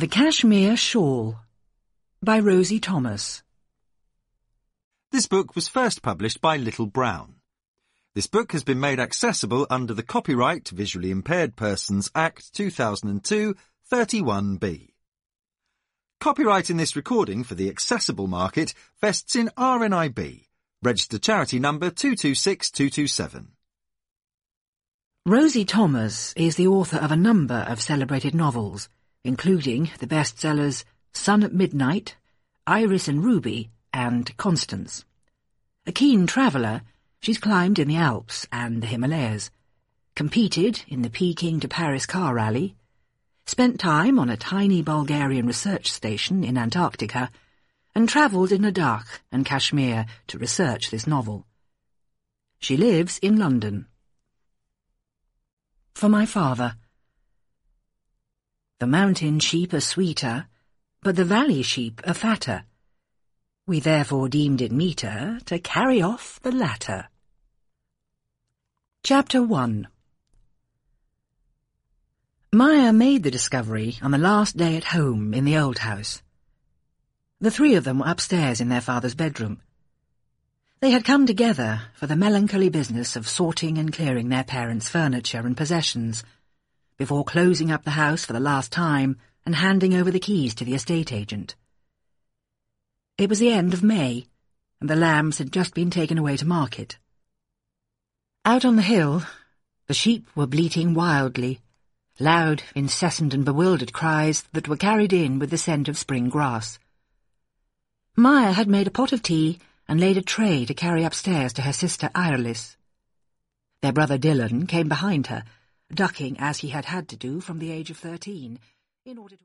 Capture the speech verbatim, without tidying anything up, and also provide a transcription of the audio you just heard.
The Cashmere Shawl by Rosie Thomas. This book was first published by Little Brown. This book has been made accessible under the Copyright Visually Impaired Persons Act two thousand two, thirty-one B. Copyright in this recording for the accessible market vests in R N I B, registered charity number two two six two two seven. Rosie Thomas is the author of a number of celebrated novels, including the bestsellers Sun at Midnight, Iris and Ruby, and Constance. A keen traveller, she's climbed in the Alps and the Himalayas, competed in the Peking to Paris car rally, spent time on a tiny Bulgarian research station in Antarctica, and travelled in Ladakh and Kashmir to research this novel. She lives in London. For my father. The mountain sheep are sweeter, but the valley sheep are fatter. We therefore deemed it meeter to carry off the latter. Chapter one. Maya made the discovery on the last day at home in the old house. The three of them were upstairs in their father's bedroom. They had come together for the melancholy business of sorting and clearing their parents' furniture and possessions, before closing up the house for the last time and handing over the keys to the estate agent. It was the end of May, and the lambs had just been taken away to market. Out on the hill, the sheep were bleating wildly, loud, incessant and bewildered cries that were carried in with the scent of spring grass. Maya had made a pot of tea and laid a tray to carry upstairs to her sister Iris. Their brother Dylan came behind her, ducking as he had had to do from the age of thirteen, in order to